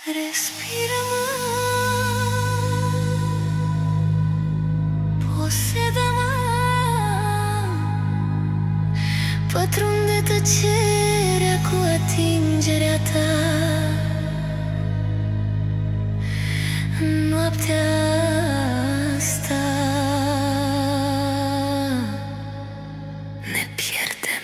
Respiră-mă, posedă-mă, pătrunde tăcerea cu atingerea ta. În noaptea asta ne pierdem.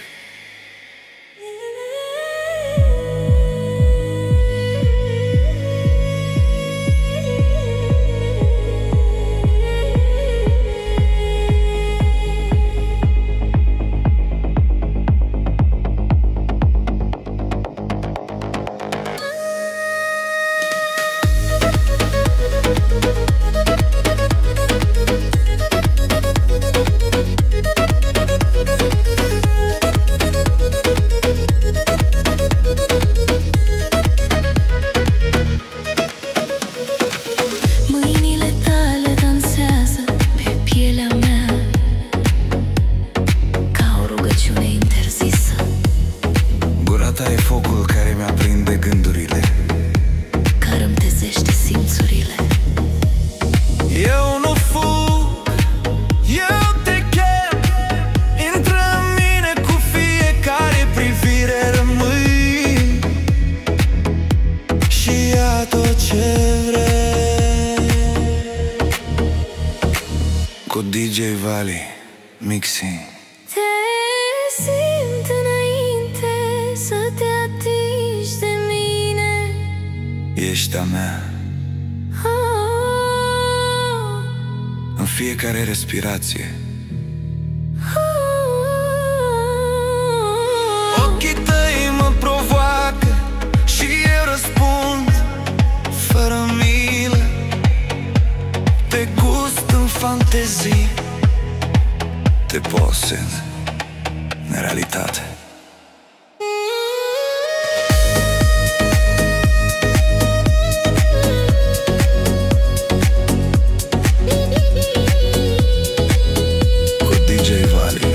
Ta e focul care mi-aprinde gândurile, care îmi tezește simțurile. Eu nu fug, eu te chem. Intră în mine cu fiecare privire, rămâi și ia tot ce vrei. Cu DJ Vali Mixing. Te simt înainte să te atingi de mine. Ești a mea în fiecare respirație. Ochii tăi mă provoacă și eu răspund fără milă. Te gust în fantezii, te posed în realitate. Cu DJ Vali.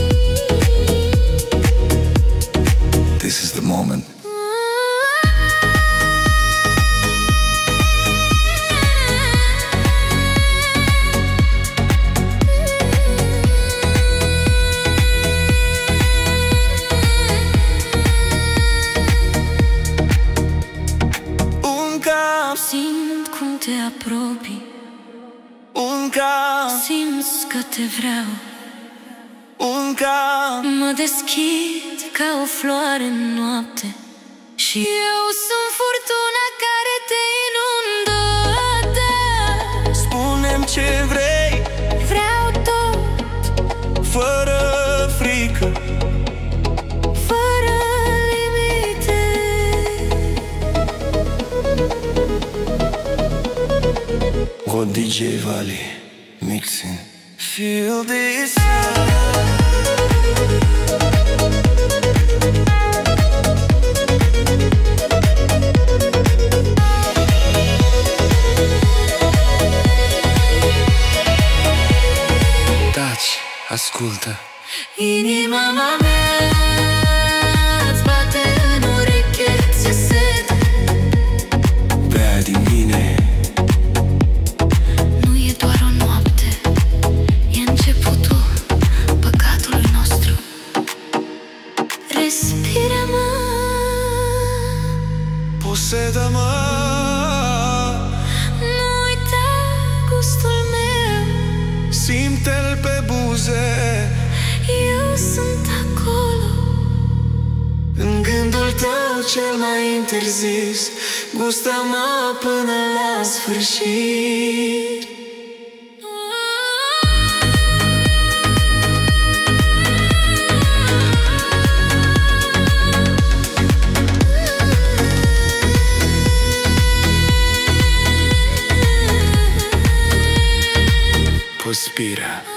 This is the moment. Simt cum te apropii, simți că te vreau. Mă deschid ca o floare în noapte și eu sunt furtuna care te inundă. Spune-mi ce vrei, Vreau tot, fără frică, fără limite. cu DJ Vali Mixing. Feel this. Taci, ascultă. Inima mea îți bate în ureche, ți-e sete. Bea din mine. Nu e doar o noapte, e începutul păcatului nostru. Respiră-mă, Posedă-mă. nu uita gustul meu. Simte-l pe buze. Eu sunt acolo, În gândul tău cel mai interzis. Gustă-mă până la sfârșit. Respira.